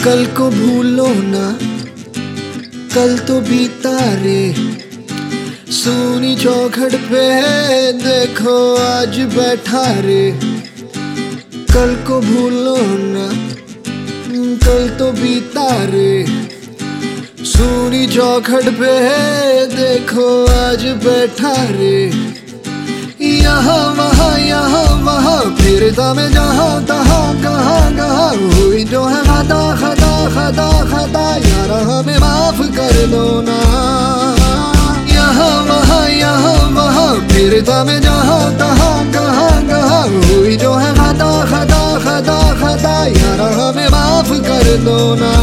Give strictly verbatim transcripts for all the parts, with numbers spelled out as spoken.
कल को भूलो ना, कल तो बीता रे। सूनी चौखट पे देखो आज बैठा रे। कल को भूलो ना, कल तो बीता रे। सूनी चौखट पे देखो आज बैठा रे। यहाँ वहाँ यहाँ वहाँ फिरता मैं जहाँ तहाँ कहाँ कहाँ। हुई जो है खता खता खता खता, यार हमें माफ कर दो ना। यहाँ वहाँ यहाँ वहाँ फिरता मैं जहाँ तहाँ कहाँ कहाँ। हुई जो है खता खता खता खता, यार हमें माफ कर दो ना।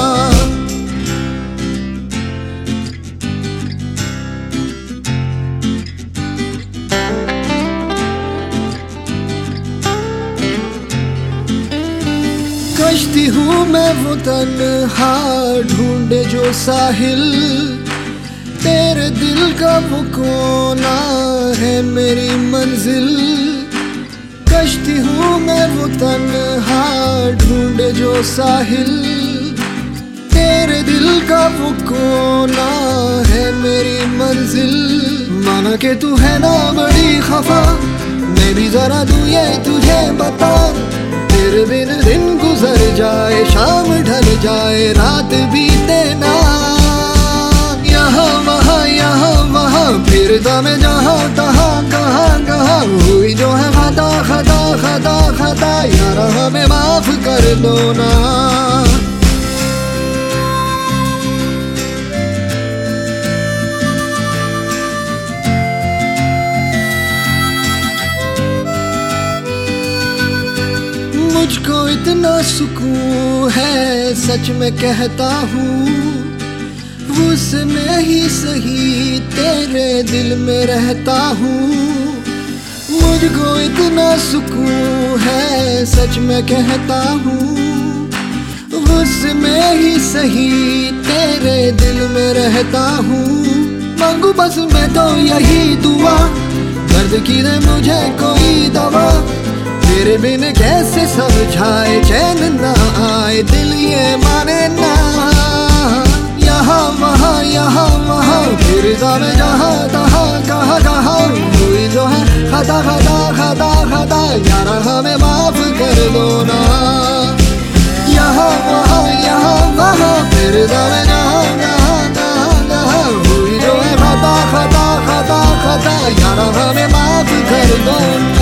कश्ती हूँ मैं वो तन्हा ढूंढे जो साहिल। तेरे दिल का वो कोना है मेरी मंजिल। कश्ती हूँ मैं वो तन्हा ढूंढे जो साहिल। तेरे दिल का वो कोना है मेरी मंजिल। माना के तू है ना बड़ी खफा, मैं भी जरा दूँ ये तुझे बता। तेरे बिन दिन गुजर जाए, शाम ढल जाए, रात बीते ना। यहाँ वहाँ यहाँ वहाँ फिरता मैं जहाँ तहाँ कहाँ कहाँ। हुई जो है खता खता खता खता, यार हमें माफ कर दो ना। मुझको इतना सुकून है सच में कहता हूँ, उसमें ही सही तेरे दिल में रहता हूँ। मुझको इतना सुकून है सच में कहता हूँ, उसमें ही सही तेरे दिल में रहता हूँ। मांगू बस मैं तो यही दुआ, दर्द की दे मुझे कोई दवा। तेरे बिन कैसे समझाए चैन ना आए, दिल ये माने ना। यहाँ वहाँ यहाँ वहाँ फिरता मैं जहाँ तहाँ कहाँ कहाँ। हुई जो है खता खता खता खता, यार हमें माफ कर दो ना। यहाँ वहाँ यहाँ वहाँ फिरता मैं जहाँ तहाँ कहाँ कहाँ। हुई जो है खता खता खता खता, यार हमें माफ कर दो ना।